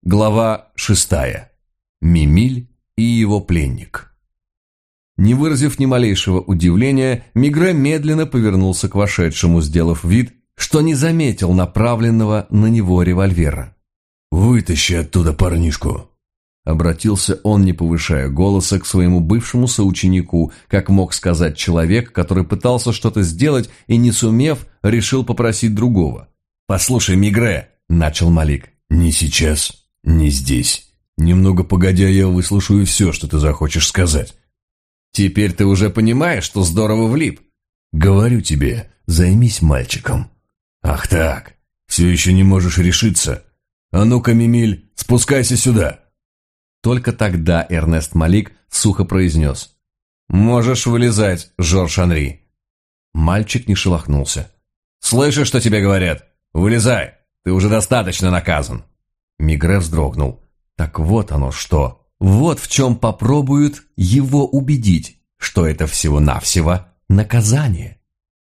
Глава 6. Мимиль и его пленник. Не выразив ни малейшего удивления, Мегре медленно повернулся к вошедшему, сделав вид, что не заметил направленного на него револьвера. «Вытащи оттуда парнишку!» Обратился он, не повышая голоса, к своему бывшему соученику, как мог сказать человек, который пытался что-то сделать и, не сумев, решил попросить другого. «Послушай, Мегре!» – начал Малик. «Не сейчас. Не здесь. Немного погодя, я выслушаю все, что ты захочешь сказать». «Теперь ты уже понимаешь, что здорово влип?» «Говорю тебе, займись мальчиком». «Ах так, все еще не можешь решиться? А ну-ка, Мимиль, спускайся сюда». Только тогда Эрнест Малик сухо произнес: «Можешь вылезать, Жорж Анри». Мальчик не шелохнулся. «Слышишь, что тебе говорят? Вылезай, ты уже достаточно наказан». Мегре вздрогнул. Так вот оно что. Вот в чем попробуют его убедить, что это всего-навсего наказание.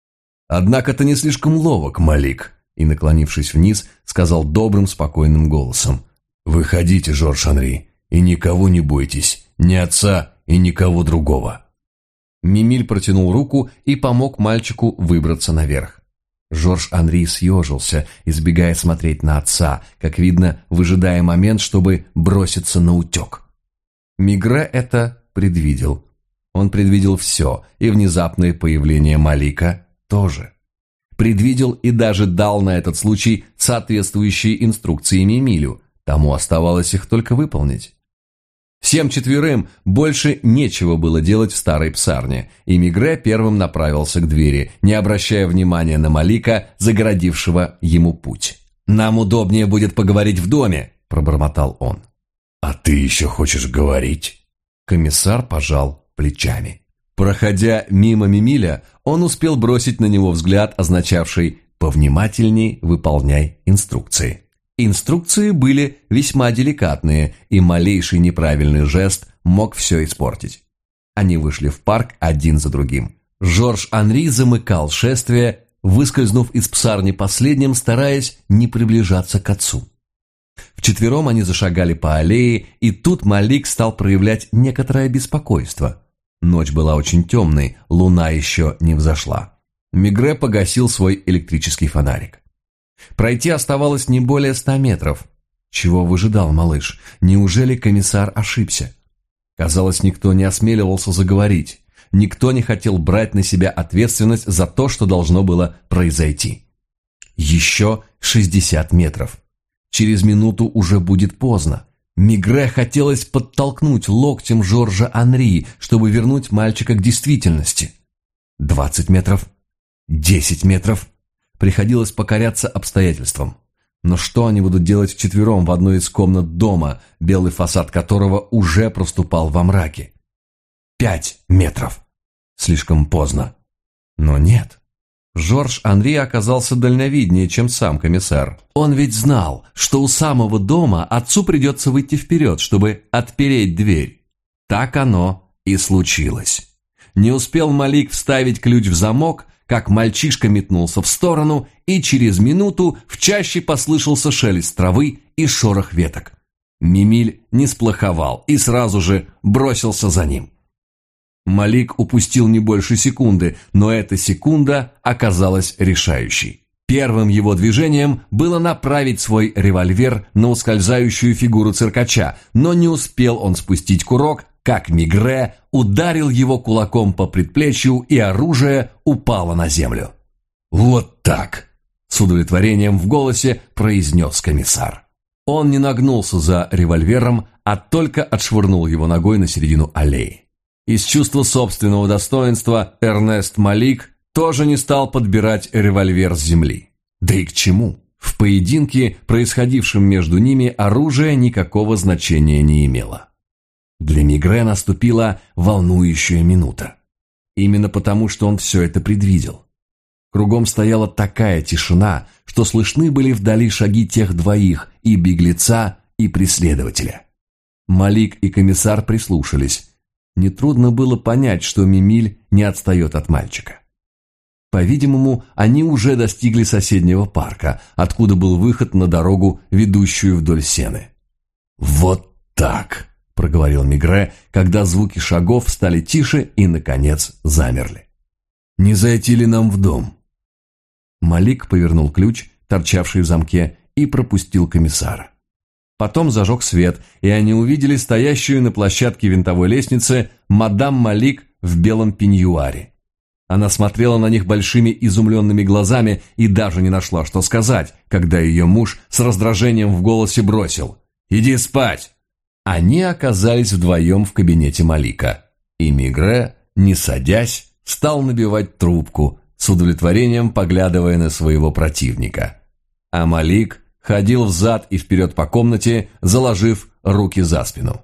«Однако ты не слишком ловок, Малик», и, наклонившись вниз, сказал добрым, спокойным голосом: «Выходите, Жорж Анри, и никого не бойтесь, ни отца и никого другого». Мимиль протянул руку и помог мальчику выбраться наверх. Жорж Анри съежился, избегая смотреть на отца, как видно, выжидая момент, чтобы броситься на утек. Мегре это предвидел. Он предвидел все, и внезапное появление Малика тоже. Предвидел и даже дал на этот случай соответствующие инструкции Мимилю, тому оставалось их только выполнить. Всем четверым больше нечего было делать в старой псарне, и Мегре первым направился к двери, не обращая внимания на Малика, загородившего ему путь. «Нам удобнее будет поговорить в доме», – пробормотал он. «А ты еще хочешь говорить?» Комиссар пожал плечами. Проходя мимо Мимиля, он успел бросить на него взгляд, означавший «повнимательней выполняй инструкции». Инструкции были весьма деликатные, и малейший неправильный жест мог все испортить. Они вышли в парк один за другим. Жорж Анри замыкал шествие, выскользнув из псарни последним, стараясь не приближаться к отцу. Вчетвером они зашагали по аллее, и тут Малик стал проявлять некоторое беспокойство. Ночь была очень темной, луна еще не взошла. Мегре погасил свой электрический фонарик. Пройти оставалось не более 100 метров. Чего выжидал малыш? Неужели комиссар ошибся? Казалось, никто не осмеливался заговорить. Никто не хотел брать на себя ответственность за то, что должно было произойти. Еще 60 метров. Через минуту уже будет поздно. Мегре хотелось подтолкнуть локтем Жоржа Анри, чтобы вернуть мальчика к действительности. 20 метров. 10 метров. Приходилось покоряться обстоятельствам. Но что они будут делать вчетвером в одной из комнат дома, белый фасад которого уже проступал во мраке? 5 метров. Слишком поздно. Но нет. Жорж Анри оказался дальновиднее, чем сам комиссар. Он ведь знал, что у самого дома отцу придется выйти вперед, чтобы отпереть дверь. Так оно и случилось. Не успел Малик вставить ключ в замок, как мальчишка метнулся в сторону, и через минуту в чаще послышался шелест травы и шорох веток. Мимиль не сплоховал и сразу же бросился за ним. Малик упустил не больше секунды, но эта секунда оказалась решающей. Первым его движением было направить свой револьвер на ускользающую фигуру циркача, но не успел он спустить курок, как Мегре ударил его кулаком по предплечью, и оружие упало на землю. «Вот так!» – с удовлетворением в голосе произнес комиссар. Он не нагнулся за револьвером, а только отшвырнул его ногой на середину аллеи. Из чувства собственного достоинства Эрнест Малик тоже не стал подбирать револьвер с земли. Да и к чему? В поединке, происходившем между ними, оружие никакого значения не имело. Для Мегре наступила волнующая минута. Именно потому, что он все это предвидел. Кругом стояла такая тишина, что слышны были вдали шаги тех двоих, и беглеца, и преследователя. Малик и комиссар прислушались. Нетрудно было понять, что Мимиль не отстает от мальчика. По-видимому, они уже достигли соседнего парка, откуда был выход на дорогу, ведущую вдоль Сены. «Вот так», — проговорил Мегре, когда звуки шагов стали тише и, наконец, замерли. «Не зайти ли нам в дом?» Малик повернул ключ, торчавший в замке, и пропустил комиссара. Потом зажег свет, и они увидели стоящую на площадке винтовой лестницы мадам Малик в белом пеньюаре. Она смотрела на них большими изумленными глазами и даже не нашла, что сказать, когда ее муж с раздражением в голосе бросил: «Иди спать!» Они оказались вдвоем в кабинете Малика, и Мегре, не садясь, стал набивать трубку, с удовлетворением поглядывая на своего противника. А Малик ходил взад и вперед по комнате, заложив руки за спину.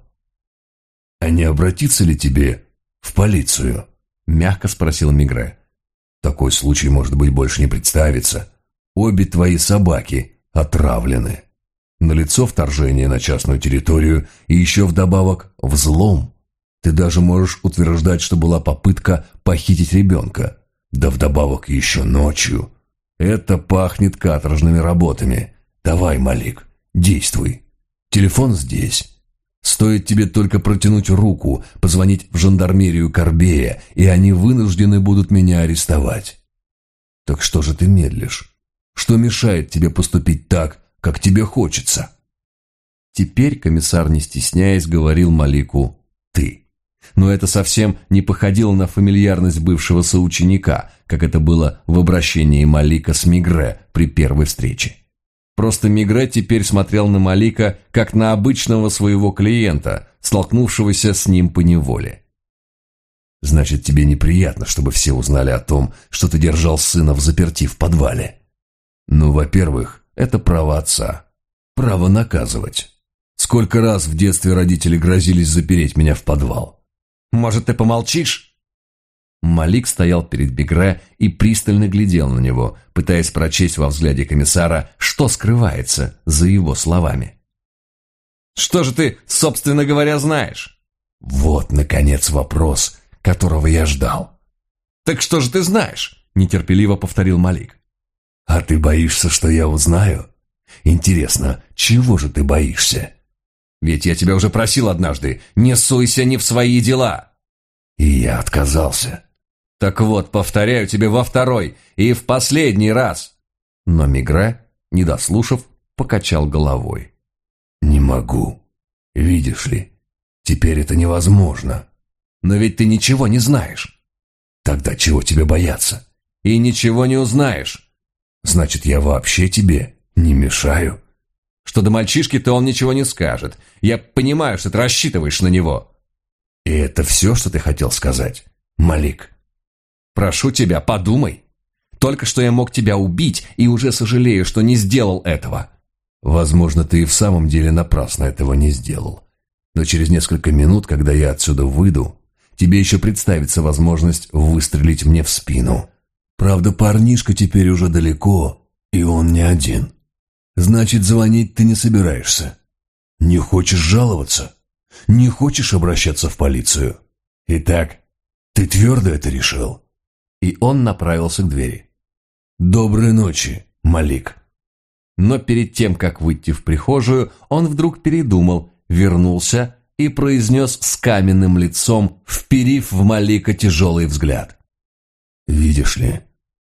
«А не обратиться ли тебе в полицию?» — мягко спросил Мегре. «Такой случай, может быть, больше не представится. Обе твои собаки отравлены. Налицо вторжение на частную территорию и еще вдобавок взлом. Ты даже можешь утверждать, что была попытка похитить ребенка. Да вдобавок еще ночью. Это пахнет каторжными работами. Давай, Малик, действуй. Телефон здесь. Стоит тебе только протянуть руку, позвонить в жандармерию Корбея, и они вынуждены будут меня арестовать. Так что же ты медлишь? Что мешает тебе поступить так, как тебе хочется?» Теперь комиссар, не стесняясь, говорил Малику «ты». Но это совсем не походило на фамильярность бывшего соученика, как это было в обращении Малика с Мегре при первой встрече. Просто Мегре теперь смотрел на Малика как на обычного своего клиента, столкнувшегося с ним поневоле. «Значит, тебе неприятно, чтобы все узнали о том, что ты держал сына взаперти в подвале? Ну, во-первых, это право отца. Право наказывать. Сколько раз в детстве родители грозились запереть меня в подвал?» «Может, ты помолчишь?» Малик стоял перед Мегре и пристально глядел на него, пытаясь прочесть во взгляде комиссара, что скрывается за его словами. «Что же ты, собственно говоря, знаешь?» «Вот, наконец, вопрос, которого я ждал». «Так что же ты знаешь?» – нетерпеливо повторил Малик. «А ты боишься, что я узнаю? Интересно, чего же ты боишься?» «Ведь я тебя уже просил однажды, не суйся не в свои дела». «И я отказался». «Так вот, повторяю тебе во второй и в последний раз». Но Мегре, не дослушав, покачал головой. «Не могу. Видишь ли, теперь это невозможно». «Но ведь ты ничего не знаешь». «Тогда чего тебе бояться?» «И ничего не узнаешь». «Значит, я вообще тебе не мешаю?» «Что до мальчишки, то он ничего не скажет. Я понимаю, что ты рассчитываешь на него». «И это все, что ты хотел сказать, Малик?» «Прошу тебя, подумай. Только что я мог тебя убить и уже сожалею, что не сделал этого». «Возможно, ты и в самом деле напрасно этого не сделал. Но через несколько минут, когда я отсюда выйду, тебе еще представится возможность выстрелить мне в спину. Правда, парнишка теперь уже далеко, и он не один. Значит, звонить ты не собираешься. Не хочешь жаловаться? Не хочешь обращаться в полицию? Итак, ты твердо это решил?» И он направился к двери. «Доброй ночи, Малик». Но перед тем, как выйти в прихожую, он вдруг передумал, вернулся и произнес с каменным лицом, вперив в Малика тяжелый взгляд. «Видишь ли,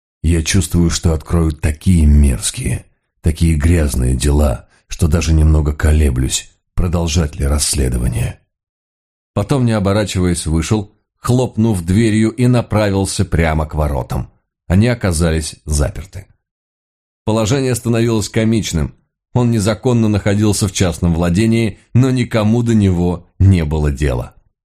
я чувствую, что открою такие мерзкие, такие грязные дела, что даже немного колеблюсь, продолжать ли расследование». Потом, не оборачиваясь, вышел, хлопнув дверью, и направился прямо к воротам. Они оказались заперты. Положение становилось комичным. Он незаконно находился в частном владении, но никому до него не было дела.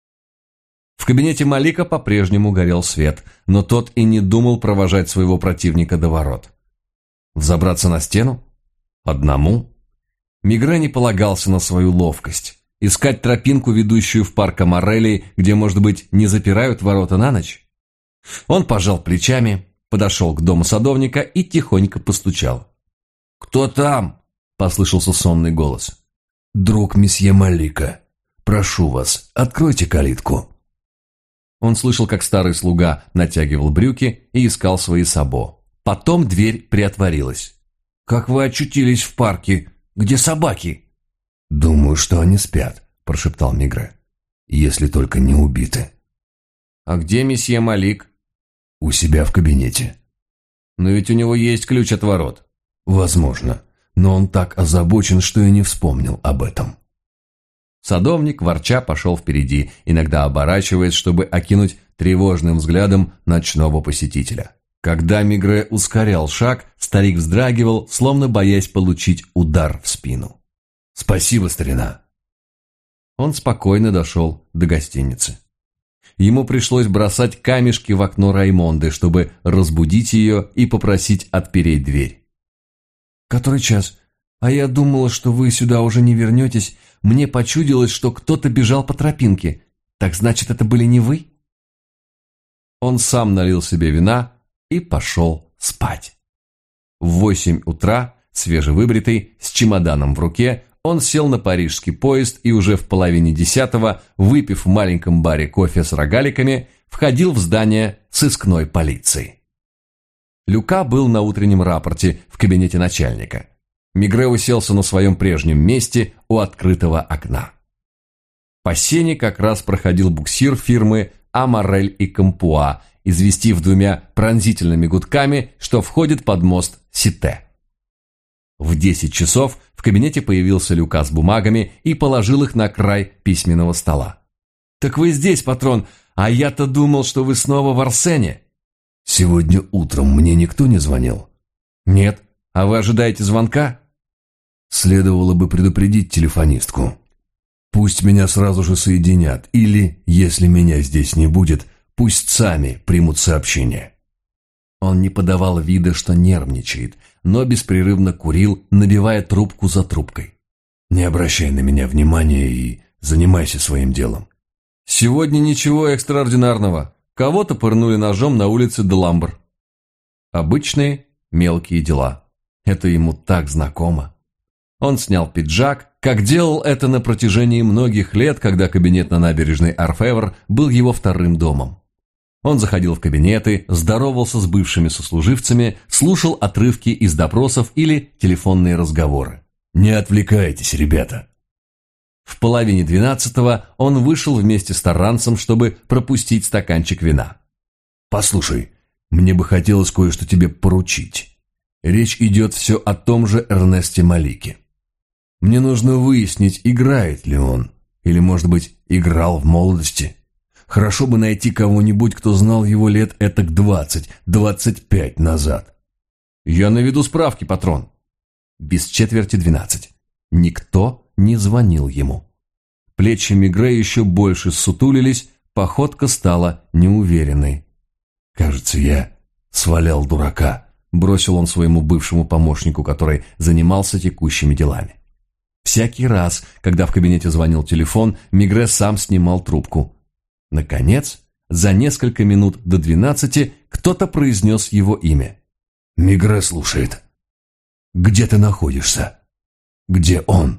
В кабинете Малика по-прежнему горел свет, но тот и не думал провожать своего противника до ворот. Взобраться на стену? Одному? Мегре не полагался на свою ловкость. Искать тропинку, ведущую в парк Амарелли, где, может быть, не запирают ворота на ночь? Он пожал плечами, подошел к дому садовника и тихонько постучал. «Кто там?» – послышался сонный голос. «Друг месье Малика. Прошу вас, откройте калитку». Он слышал, как старый слуга натягивал брюки и искал свои сабо. Потом дверь приотворилась. «Как вы очутились в парке? Где собаки?» «Думаю, что они спят», – прошептал Мигре. «Если только не убиты». «А где месье Малик?» «У себя в кабинете». «Но ведь у него есть ключ от ворот». «Возможно, но он так озабочен, что и не вспомнил об этом». Садовник, ворча, пошел впереди, иногда оборачиваясь, чтобы окинуть тревожным взглядом ночного посетителя. Когда Мигре ускорял шаг, старик вздрагивал, словно боясь получить удар в спину. «Спасибо, старина». Он спокойно дошел до гостиницы. Ему пришлось бросать камешки в окно Раймонды, чтобы разбудить ее и попросить отпереть дверь. «Который час? А я думала, что вы сюда уже не вернетесь. Мне почудилось, что кто-то бежал по тропинке. Так значит, это были не вы?» Он сам налил себе вина и пошел спать. В 8 утра, свежевыбритый, с чемоданом в руке, он сел на парижский поезд и уже в половине 10-го, выпив в маленьком баре кофе с рогаликами, входил в здание сыскной полиции. Люка был на утреннем рапорте в кабинете начальника. Мигре уселся на своем прежнем месте у открытого окна. По сене как раз проходил буксир фирмы «Амарель и Кампуа», известив 2 пронзительными гудками, что входит под мост Сите. В 10 часов в кабинете появился Люка с бумагами и положил их на край письменного стола. «Так вы здесь, патрон, а я-то думал, что вы снова в Арсене». «Сегодня утром мне никто не звонил?» «Нет. А вы ожидаете звонка?» «Следовало бы предупредить телефонистку. Пусть меня сразу же соединят, или, если меня здесь не будет, пусть сами примут сообщение». Он не подавал вида, что нервничает, но беспрерывно курил, набивая трубку за трубкой. «Не обращай на меня внимания и занимайся своим делом». «Сегодня ничего экстраординарного. Кого-то пырнули ножом на улице Деламбр». Обычные мелкие дела. Это ему так знакомо. Он снял пиджак, как делал это на протяжении многих лет, когда кабинет на набережной Орфевр был его вторым домом. Он заходил в кабинеты, здоровался с бывшими сослуживцами, слушал отрывки из допросов или телефонные разговоры. «Не отвлекайтесь, ребята». В половине 12-го он вышел вместе с Таранцем, чтобы пропустить стаканчик вина. «Послушай, мне бы хотелось кое-что тебе поручить. Речь идет все о том же Эрнесте Малике. Мне нужно выяснить, играет ли он, или, может быть, играл в молодости. Хорошо бы найти кого-нибудь, кто знал его лет этак 20-25 назад». «Я наведу справки, патрон». Без четверти 12. Никто не звонил ему. Плечи Мигре еще больше ссутулились, походка стала неуверенной. «Кажется, я свалял дурака», – бросил он своему бывшему помощнику, который занимался текущими делами. Всякий раз, когда в кабинете звонил телефон, Мигре сам снимал трубку. Наконец, за несколько минут до 12 кто-то произнес его имя. «Мигре слушает. Где ты находишься? Где он?»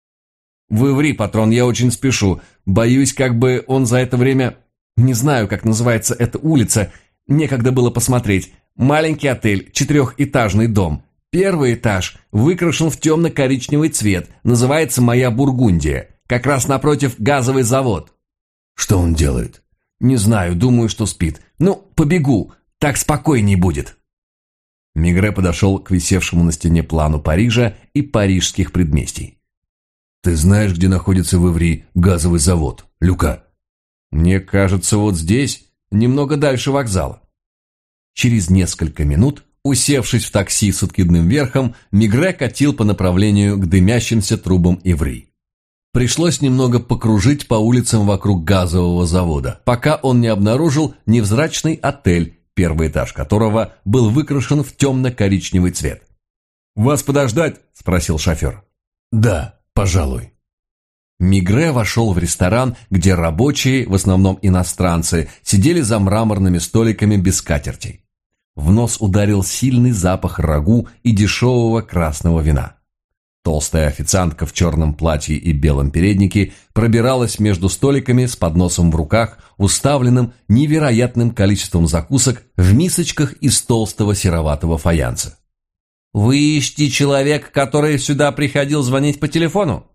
«В Иври, патрон, я очень спешу. Боюсь, как бы он за это время... Не знаю, как называется эта улица. Некогда было посмотреть. Маленький отель, 4-этажный дом. Первый этаж выкрашен в темно-коричневый цвет. Называется «Моя Бургундия». Как раз напротив газовый завод». «Что он делает?» «Не знаю, думаю, что спит. Ну, побегу, так спокойней будет». Мигре подошел к висевшему на стене плану Парижа и парижских предместий. «Ты знаешь, где находится в Иври газовый завод, Люка?» «Мне кажется, вот здесь, немного дальше вокзала». Через несколько минут, усевшись в такси с откидным верхом, Мигре катил по направлению к дымящимся трубам Иври. Пришлось немного покружить по улицам вокруг газового завода, пока он не обнаружил невзрачный отель, первый этаж которого был выкрашен в темно-коричневый цвет. «Вас подождать?» – спросил шофер. «Да, пожалуй». Мигре вошел в ресторан, где рабочие, в основном иностранцы, сидели за мраморными столиками без скатертей. В нос ударил сильный запах рагу и дешевого красного вина. Толстая официантка в черном платье и белом переднике пробиралась между столиками с подносом в руках, уставленным невероятным количеством закусок в мисочках из толстого сероватого фаянса. «Вы ищете человека, который сюда приходил звонить по телефону?»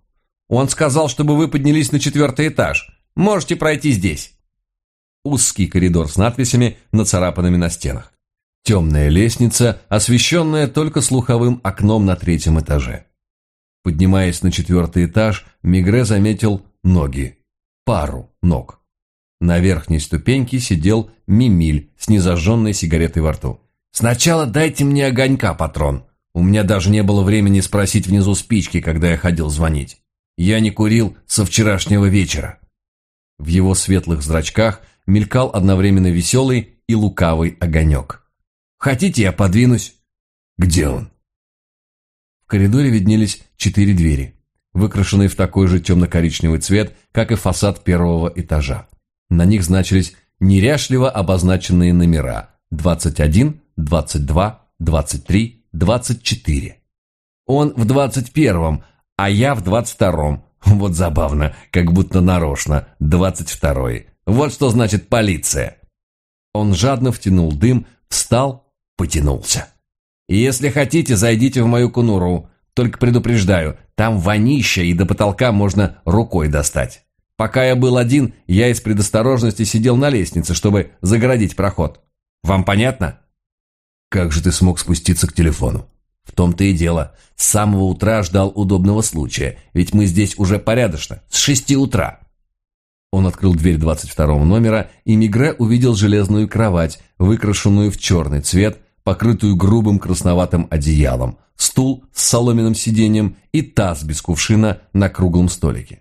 Он сказал, чтобы вы поднялись на 4-й этаж. Можете пройти здесь». Узкий коридор с надписями, нацарапанными на стенах. Темная лестница, освещенная только слуховым окном на 3-м этаже. Поднимаясь на 4-й этаж, Мегрэ заметил ноги. Пару ног. На верхней ступеньке сидел Мимиль с незажженной сигаретой во рту. «Сначала дайте мне огонька, патрон. У меня даже не было времени спросить внизу спички, когда я ходил звонить. Я не курил со вчерашнего вечера». В его светлых зрачках мелькал одновременно веселый и лукавый огонек. «Хотите, я подвинусь?» «Где он?» В коридоре виднелись 4 двери, выкрашенные в такой же темно-коричневый цвет, как и фасад 1-го этажа. На них значились неряшливо обозначенные номера 21, 22, 23, 24. Он в 21-м, а я в 22-м. Вот забавно, как будто нарочно, 22-й. Вот что значит полиция. Он жадно втянул дым, встал, потянулся. «Если хотите, зайдите в мою конуру. Только предупреждаю, там вонища, и до потолка можно рукой достать. Пока я был один, я из предосторожности сидел на лестнице, чтобы загородить проход. Вам понятно?» «Как же ты смог спуститься к телефону?» «В том-то и дело. С самого утра ждал удобного случая, ведь мы здесь уже порядочно, с 6 утра». Он открыл дверь 22-го номера, и Мегрэ увидел железную кровать, выкрашенную в черный цвет, покрытую грубым красноватым одеялом, стул с соломенным сиденьем и таз без кувшина на круглом столике.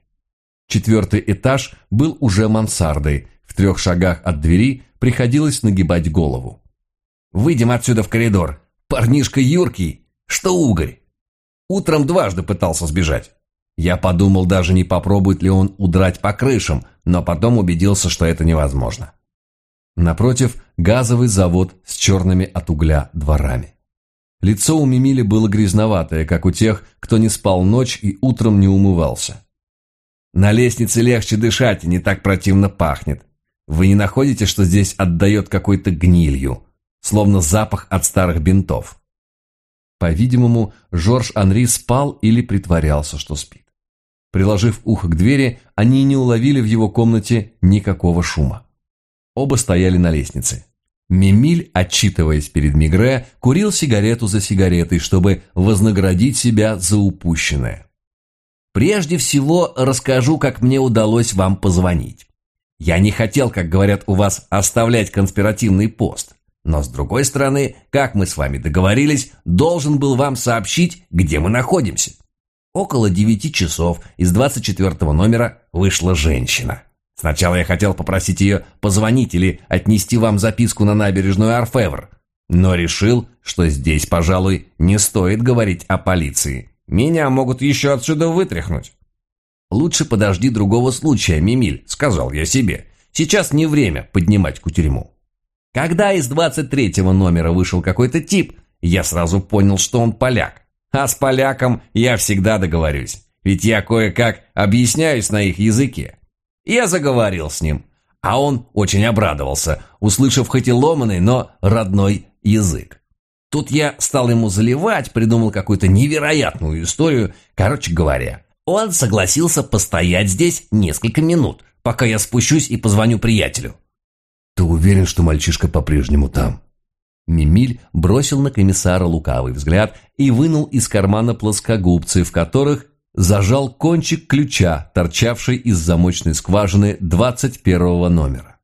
4-й этаж был уже мансардой, в 3 шагах от двери приходилось нагибать голову. «Выйдем отсюда в коридор. Парнишка юркий, что угорь. Утром дважды пытался сбежать. Я подумал, даже не попробует ли он удрать по крышам, но потом убедился, что это невозможно». Напротив, газовый завод с черными от угля дворами. Лицо у Мимили было грязноватое, как у тех, кто не спал ночь и утром не умывался. «На лестнице легче дышать и не так противно пахнет. Вы не находите, что здесь отдает какой-то гнилью, словно запах от старых бинтов?» По-видимому, Жорж-Анри спал или притворялся, что спит. Приложив ухо к двери, они не уловили в его комнате никакого шума. Оба стояли на лестнице. Мимиль, отчитываясь перед Мегрэ, курил сигарету за сигаретой, чтобы вознаградить себя за упущенное. «Прежде всего расскажу, как мне удалось вам позвонить. Я не хотел, как говорят у вас, оставлять конспиративный пост. Но, с другой стороны, как мы с вами договорились, должен был вам сообщить, где мы находимся. Около 9 часов из 24-го номера вышла женщина. Сначала я хотел попросить ее позвонить или отнести вам записку на набережную Орфевр, но решил, что здесь, пожалуй, не стоит говорить о полиции. Меня могут еще отсюда вытряхнуть». «Лучше подожди другого случая, Мимиль», — сказал я себе. «Сейчас не время поднимать кутерьму». Когда из 23-го номера вышел какой-то тип, я сразу понял, что он поляк. А с поляком я всегда договорюсь, ведь я кое-как объясняюсь на их языке. Я заговорил с ним, а он очень обрадовался, услышав хоть и ломаный, но родной язык. Тут я стал ему заливать, придумал какую-то невероятную историю. Короче говоря, он согласился постоять здесь несколько минут, пока я спущусь и позвоню приятелю. «Ты уверен, что мальчишка по-прежнему там?» Мимиль бросил на комиссара лукавый взгляд и вынул из кармана плоскогубцы, в которых зажал кончик ключа, торчавший из замочной скважины 21-го номера.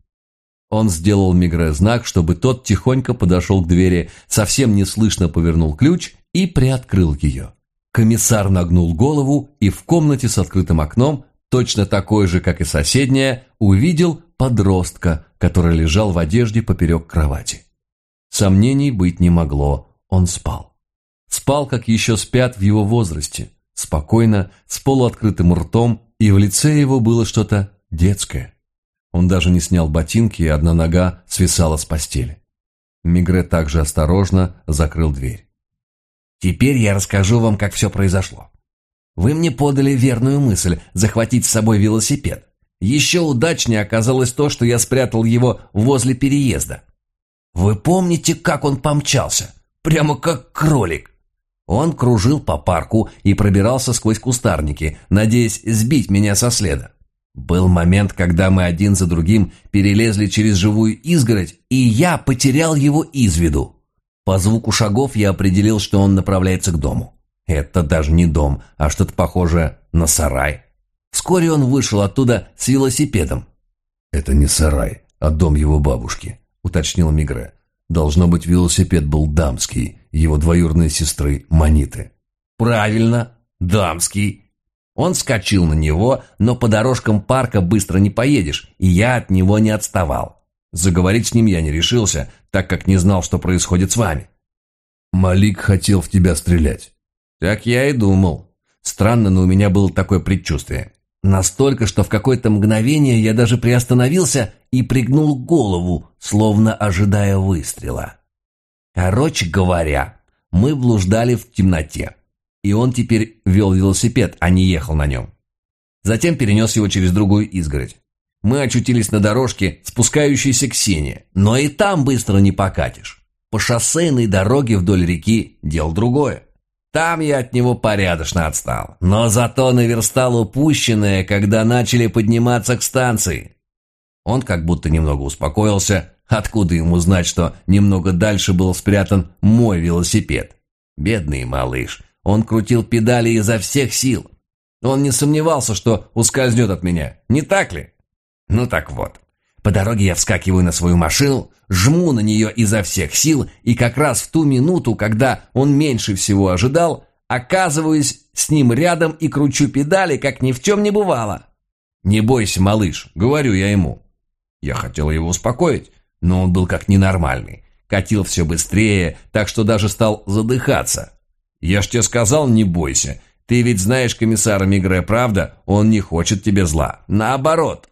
Он сделал Мегрэ знак, чтобы тот тихонько подошел к двери, совсем неслышно повернул ключ и приоткрыл ее. Комиссар нагнул голову и в комнате с открытым окном, точно такой же, как и соседняя, увидел подростка, который лежал в одежде поперек кровати. Сомнений быть не могло, он спал. Спал, как еще спят в его возрасте, спокойно, с полуоткрытым ртом, и в лице его было что-то детское. Он даже не снял ботинки, и одна нога свисала с постели. Мегрэ также осторожно закрыл дверь. «Теперь я расскажу вам, как все произошло. Вы мне подали верную мысль захватить с собой велосипед. Еще удачнее оказалось то, что я спрятал его возле переезда. Вы помните, как он помчался? Прямо как кролик. Он кружил по парку и пробирался сквозь кустарники, надеясь сбить меня со следа. Был момент, когда мы один за другим перелезли через живую изгородь, и я потерял его из виду. По звуку шагов я определил, что он направляется к дому. Это даже не дом, а что-то похожее на сарай. Вскоре он вышел оттуда с велосипедом. «Это не сарай, а дом его бабушки», — уточнил Мигре. «Должно быть, велосипед был дамский, его двоюродной сестры Маниты». «Правильно, дамский». Он вскочил на него, но по дорожкам парка быстро не поедешь, и я от него не отставал. Заговорить с ним я не решился, так как не знал, что происходит с вами. «Малик хотел в тебя стрелять». Так я и думал. Странно, но у меня было такое предчувствие. Настолько, что в какое-то мгновение я даже приостановился и пригнул голову, словно ожидая выстрела. Короче говоря, мы блуждали в темноте, и он теперь вел велосипед, а не ехал на нем. Затем перенес его через другую изгородь. Мы очутились на дорожке, спускающейся к Сене, но и там быстро не покатишь. По шоссейной дороге вдоль реки дело другое. Там я от него порядочно отстал, но зато наверстал упущенное, когда начали подниматься к станции. Он как будто немного успокоился, откуда ему знать, что немного дальше был спрятан мой велосипед. Бедный малыш, он крутил педали изо всех сил. Он не сомневался, что ускользнет от меня, не так ли? Ну так вот, по дороге я вскакиваю на свою машину, жму на нее изо всех сил, и как раз в ту минуту, когда он меньше всего ожидал, оказываюсь с ним рядом и кручу педали, как ни в чем не бывало. «Не бойся, малыш», — говорю я ему. Я хотел его успокоить, но он был как ненормальный. Катил все быстрее, так что даже стал задыхаться. «Я ж тебе сказал, не бойся. Ты ведь знаешь комиссара Мигре, правда? Он не хочет тебе зла. Наоборот».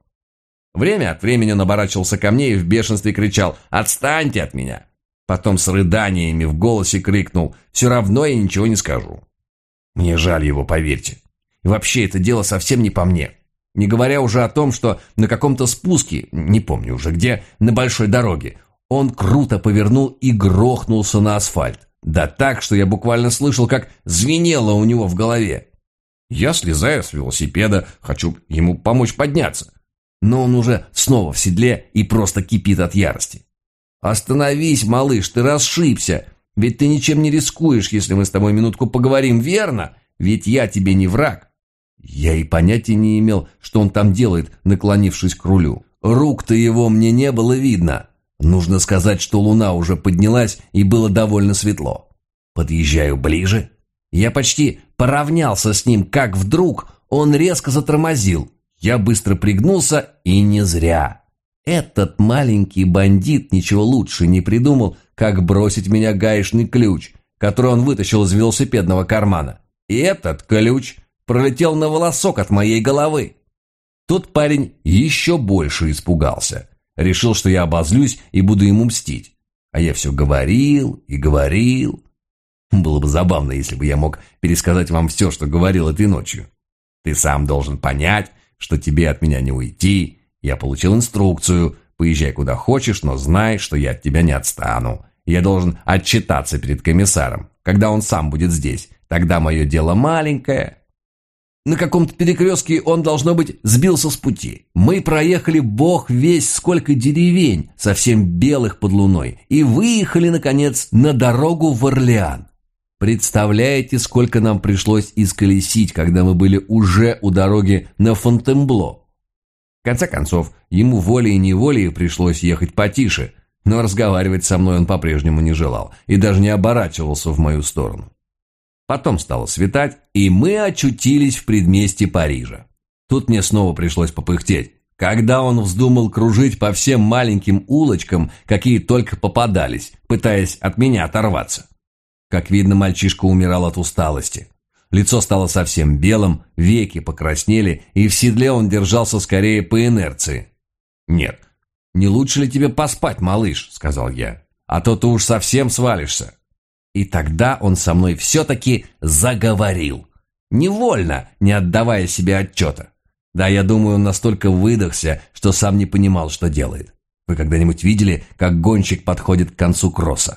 Время от времени он оборачивался ко мне и в бешенстве кричал «Отстаньте от меня!». Потом с рыданиями в голосе крикнул «Все равно я ничего не скажу». Мне жаль его, поверьте. И вообще это дело совсем не по мне. Не говоря уже о том, что на каком-то спуске, не помню уже где, на большой дороге, он круто повернул и грохнулся на асфальт. Да так, что я буквально слышал, как звенело у него в голове. Я слезаю с велосипеда, хочу ему помочь подняться. Но он уже снова в седле и просто кипит от ярости. «Остановись, малыш, ты расшибся. Ведь ты ничем не рискуешь, если мы с тобой минутку поговорим, верно? Ведь я тебе не враг». Я и понятия не имел, что он там делает, наклонившись к рулю. Рук-то его мне не было видно. Нужно сказать, что луна уже поднялась и было довольно светло. Подъезжаю ближе. Я почти поравнялся с ним, как вдруг он резко затормозил. Я быстро пригнулся, и не зря. Этот маленький бандит ничего лучше не придумал, как бросить меня гаечный ключ, который он вытащил из велосипедного кармана. И этот ключ пролетел на волосок от моей головы. Тут парень еще больше испугался. Решил, что я обозлюсь и буду ему мстить. А я все говорил и говорил. Было бы забавно, если бы я мог пересказать вам все, что говорил этой ночью. Ты сам должен понять, что тебе от меня не уйти. Я получил инструкцию. Поезжай куда хочешь, но знай, что я от тебя не отстану. Я должен отчитаться перед комиссаром, когда он сам будет здесь. Тогда мое дело маленькое. На каком-то перекрестке он, должно быть, сбился с пути. Мы проехали бог весть сколько деревень, совсем белых под луной, и выехали, наконец, на дорогу в Орлеан. Представляете, сколько нам пришлось исколесить, когда мы были уже у дороги на Фонтенбло? В конце концов, ему волей-неволей пришлось ехать потише, но разговаривать со мной он по-прежнему не желал и даже не оборачивался в мою сторону. Потом стало светать, и мы очутились в предместье Парижа. Тут мне снова пришлось попыхтеть, когда он вздумал кружить по всем маленьким улочкам, какие только попадались, пытаясь от меня оторваться. Как видно, мальчишка умирал от усталости. Лицо стало совсем белым, веки покраснели, и в седле он держался скорее по инерции. «Нет, не лучше ли тебе поспать, малыш?» – сказал я. «А то ты уж совсем свалишься». И тогда он со мной все-таки заговорил. Невольно, не отдавая себе отчета. Да, я думаю, он настолько выдохся, что сам не понимал, что делает. Вы когда-нибудь видели, как гонщик подходит к концу кросса?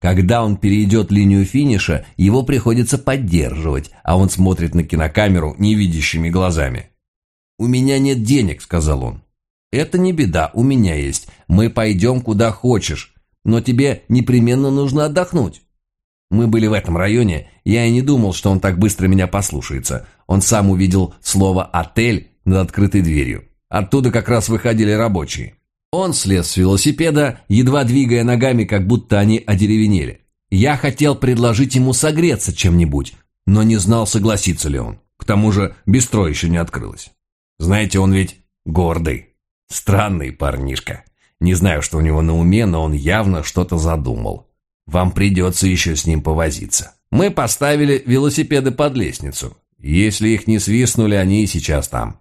Когда он перейдет линию финиша, его приходится поддерживать, а он смотрит на кинокамеру невидящими глазами. «У меня нет денег», — сказал он. «Это не беда, у меня есть. Мы пойдем куда хочешь, но тебе непременно нужно отдохнуть». Мы были в этом районе, я и не думал, что он так быстро меня послушается. Он сам увидел слово «отель» над открытой дверью. Оттуда как раз выходили рабочие. Он слез с велосипеда, едва двигая ногами, как будто они одеревенели. Я хотел предложить ему согреться чем-нибудь, но не знал, согласится ли он. К тому же бистро еще не открылось. Знаете, он ведь гордый, странный парнишка. Не знаю, что у него на уме, но он явно что-то задумал. Вам придется еще с ним повозиться. Мы поставили велосипеды под лестницу. Если их не свистнули, они и сейчас там.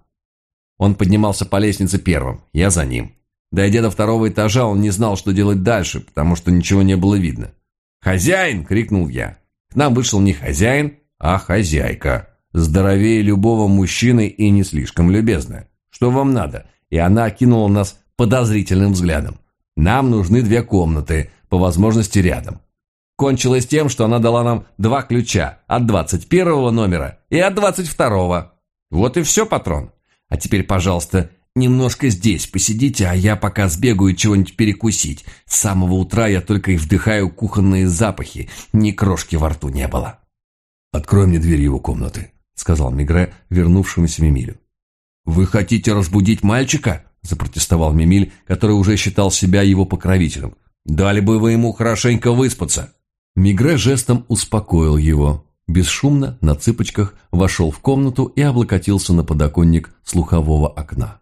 Он поднимался по лестнице первым, я за ним. Дойдя до второго этажа, он не знал, что делать дальше, потому что ничего не было видно. «Хозяин!» — крикнул я. К нам вышел не хозяин, а хозяйка. Здоровее любого мужчины и не слишком любезная. «Что вам надо?» И она окинула нас подозрительным взглядом. «Нам нужны 2 комнаты, по возможности рядом». Кончилось тем, что она дала нам 2 ключа от 21-го номера и от 22-го. Вот и все, патрон. А теперь, пожалуйста, немножко здесь посидите, а я пока сбегаю чего-нибудь перекусить. С самого утра я только и вдыхаю кухонные запахи, ни крошки во рту не было. «Открой мне дверь его комнаты», — сказал Мегре вернувшемуся Мимилю. «Вы хотите разбудить мальчика?» — запротестовал Мимиль, который уже считал себя его покровителем. «Дали бы вы ему хорошенько выспаться». Мегре жестом успокоил его. Бесшумно, на цыпочках, вошел в комнату и облокотился на подоконник слухового окна.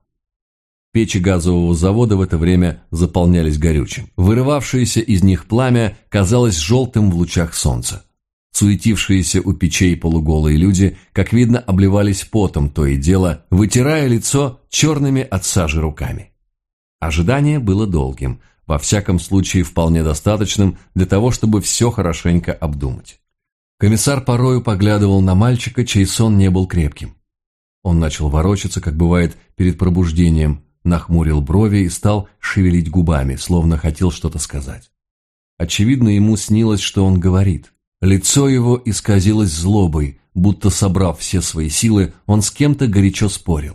Печи газового завода в это время заполнялись горючим. Вырывавшееся из них пламя казалось желтым в лучах солнца. Суетившиеся у печей полуголые люди, как видно, обливались потом то и дело, вытирая лицо черными от сажи руками. Ожидание было долгим, во всяком случае вполне достаточным для того, чтобы все хорошенько обдумать. Комиссар порою поглядывал на мальчика, чей сон не был крепким. Он начал ворочаться, как бывает перед пробуждением, нахмурил брови и стал шевелить губами, словно хотел что-то сказать. Очевидно, ему снилось, что он говорит. Лицо его исказилось злобой, будто, собрав все свои силы, он с кем-то горячо спорил.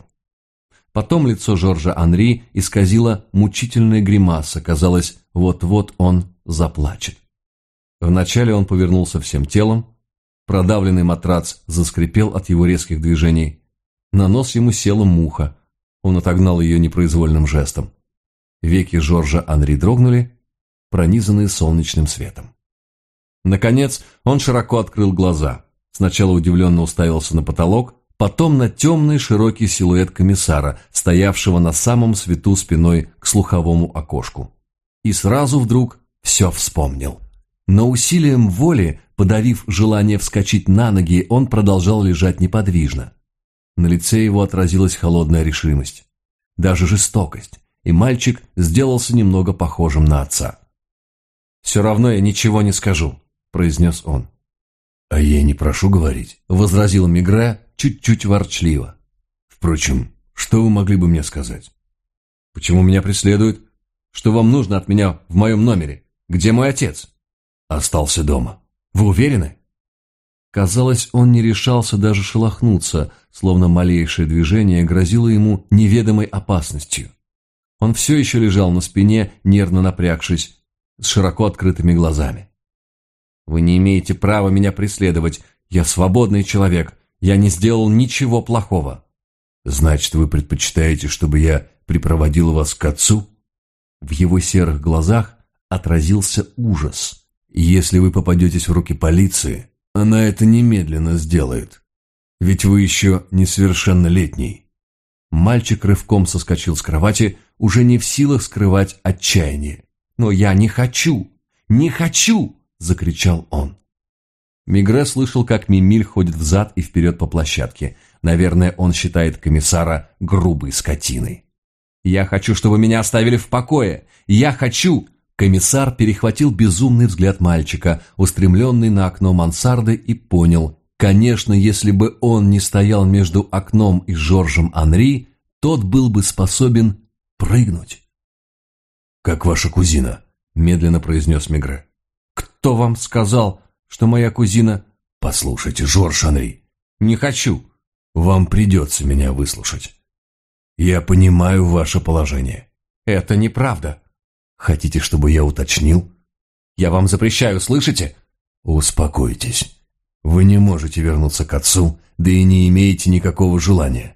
Потом лицо Жоржа Анри исказило мучительная гримаса, казалось, вот-вот он заплачет. Вначале он повернулся всем телом, продавленный матрац заскрипел от его резких движений, на нос ему села муха, он отогнал ее непроизвольным жестом. Веки Жоржа Анри дрогнули, пронизанные солнечным светом. Наконец он широко открыл глаза, сначала удивленно уставился на потолок, потом на темный широкий силуэт комиссара, стоявшего на самом свету спиной к слуховому окошку. И сразу вдруг все вспомнил. Но усилием воли, подавив желание вскочить на ноги, он продолжал лежать неподвижно. На лице его отразилась холодная решимость, даже жестокость, и мальчик сделался немного похожим на отца. «Все равно я ничего не скажу», — произнес он. «А я не прошу говорить», — возразил Мегре чуть-чуть ворчливо. «Впрочем, что вы могли бы мне сказать?» «Почему меня преследуют? Что вам нужно от меня в моем номере? Где мой отец?» «Остался дома». «Вы уверены?» Казалось, он не решался даже шелохнуться, словно малейшее движение грозило ему неведомой опасностью. Он все еще лежал на спине, нервно напрягшись, с широко открытыми глазами. «Вы не имеете права меня преследовать. Я свободный человек. Я не сделал ничего плохого». «Значит, вы предпочитаете, чтобы я припроводил вас к отцу?» В его серых глазах отразился ужас. «Если вы попадетесь в руки полиции, она это немедленно сделает. Ведь вы еще несовершеннолетний». Мальчик рывком соскочил с кровати, уже не в силах скрывать отчаяние. «Но я не хочу! Не хочу!» — закричал он. Мегре слышал, как Мимиль ходит взад и вперед по площадке. Наверное, он считает комиссара грубой скотиной. «Я хочу, чтобы меня оставили в покое! Я хочу!» Комиссар перехватил безумный взгляд мальчика, устремленный на окно мансарды, и понял, конечно, если бы он не стоял между окном и Жоржем Анри, тот был бы способен прыгнуть. «Как ваша кузина?» – медленно произнес Мегре. Кто вам сказал, что моя кузина... Послушайте, Жорж Анри. Не хочу. Вам придется меня выслушать. Я понимаю ваше положение. Это неправда. Хотите, чтобы я уточнил? Я вам запрещаю, слышите? Успокойтесь. Вы не можете вернуться к отцу, да и не имеете никакого желания.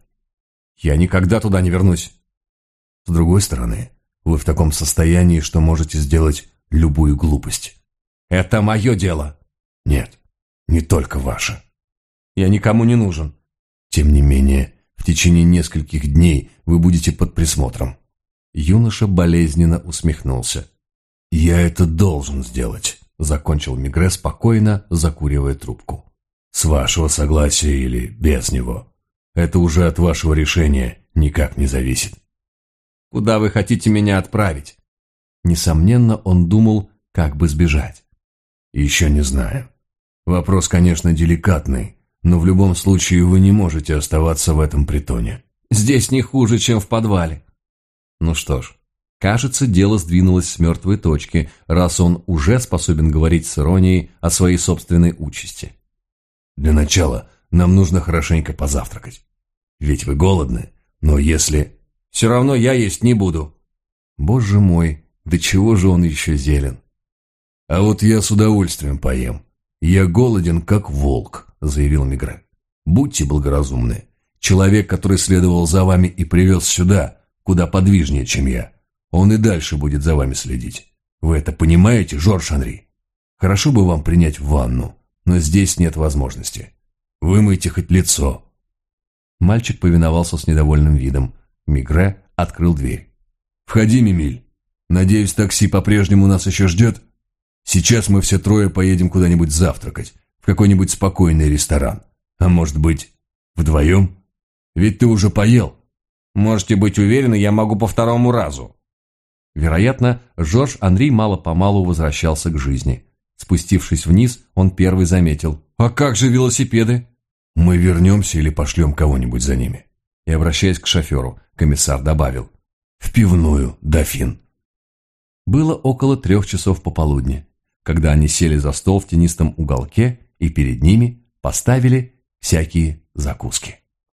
Я никогда туда не вернусь. С другой стороны, вы в таком состоянии, что можете сделать любую глупость. Это мое дело. Нет, не только ваше. Я никому не нужен. Тем не менее, в течение нескольких дней вы будете под присмотром. Юноша болезненно усмехнулся. «Я это должен сделать», — закончил Мигре, спокойно закуривая трубку. «С вашего согласия или без него. Это уже от вашего решения никак не зависит». «Куда вы хотите меня отправить?» Несомненно, он думал, как бы сбежать. «Еще не знаю. Вопрос, конечно, деликатный, но в любом случае вы не можете оставаться в этом притоне». «Здесь не хуже, чем в подвале». Ну что ж, кажется, дело сдвинулось с мертвой точки, раз он уже способен говорить с иронией о своей собственной участи. «Для начала нам нужно хорошенько позавтракать. Ведь вы голодны, но если...» «Все равно я есть не буду». «Боже мой, до чего же он еще зелен?» «А вот я с удовольствием поем. Я голоден, как волк», — заявил Мигре. «Будьте благоразумны. Человек, который следовал за вами и привез сюда, куда подвижнее, чем я, он и дальше будет за вами следить. Вы это понимаете, Жорж Анри? Хорошо бы вам принять ванну, но здесь нет возможности. Вымойте хоть лицо». Мальчик повиновался с недовольным видом. Мигре открыл дверь. «Входи, Мимиль. Надеюсь, такси по-прежнему нас еще ждет? Сейчас мы все трое поедем куда-нибудь завтракать, в какой-нибудь спокойный ресторан. А может быть, вдвоем? Ведь ты уже поел». «Можете быть уверены, я могу по второму разу». Вероятно, Жорж Анри мало-помалу возвращался к жизни. Спустившись вниз, он первый заметил: «А как же велосипеды?» «Мы вернемся или пошлем кого-нибудь за ними?» И, обращаясь к шоферу, комиссар добавил: «В пивную, Дофин». Было около 3 часов пополудни, когда они сели за стол в тенистом уголке и перед ними поставили всякие закуски.